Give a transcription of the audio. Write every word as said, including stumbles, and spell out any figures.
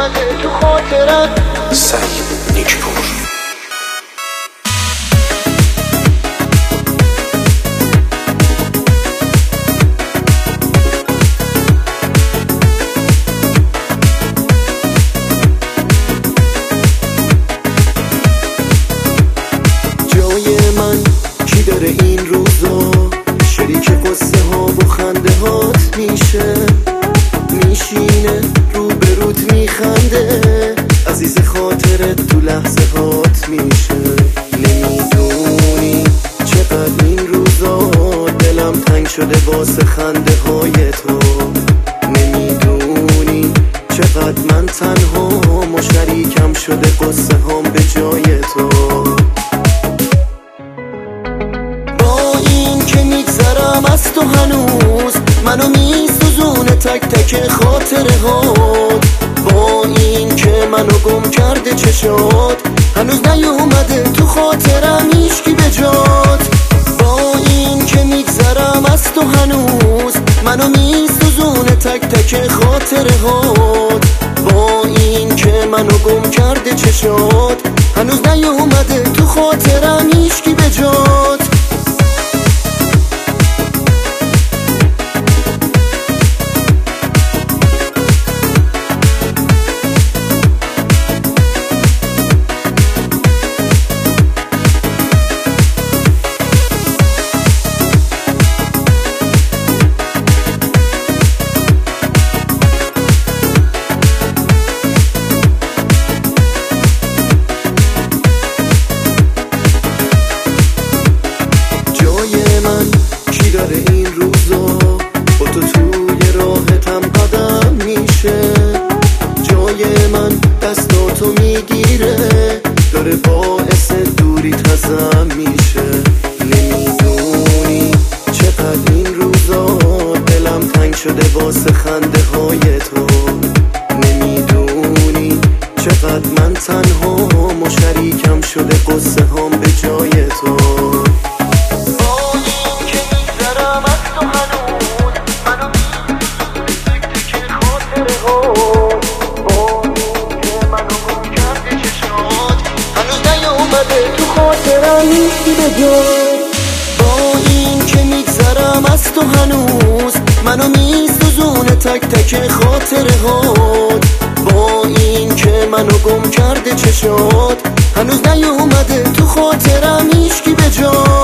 نیومده تو خاطرم. سعید نیکپور. جای من کی داره این روزا شریک قصه ها و خنده هات میشه، میشینه روبروت میخنده، عزیز خاطرت تو لحظه هات میشه. نمیدونی چقدر این روزا دلم تنگ شده واسه خنده های تو، نمیدونی چقدر من تنها و شریکم شده قصه هام به جای تو. از تو هنوز منو میسوزونه تک تک خاطره هات، با این که منو گم کرده چشات هنوز نیومده تو خاطرم هیچکی به جات. با این که میگذرم از تو هنوز منو میسوزونه تک تک خاطره هات، با این که منو گم کرده چشات هنوز نیومده تو خاطرم هیچکی به جات. کی داره این روزا با تو توی راحتم قدم میشه، جای من دستاتو میگیره داره باعث دوری تزم میشه. نمیدونی چقدر این روزا دلم تنگ شده واسه خنده های تو، نمیدونی چقدر من تنها و شریکم شده قصه هام به جای تو. تو خاطرم نیستی به جای، با این که میگذرم از تو هنوز منو میسوزونه تک تک خاطره هات، با این که منو گم کرده چشات هنوز نیومده تو خاطرم هیچکی به جای.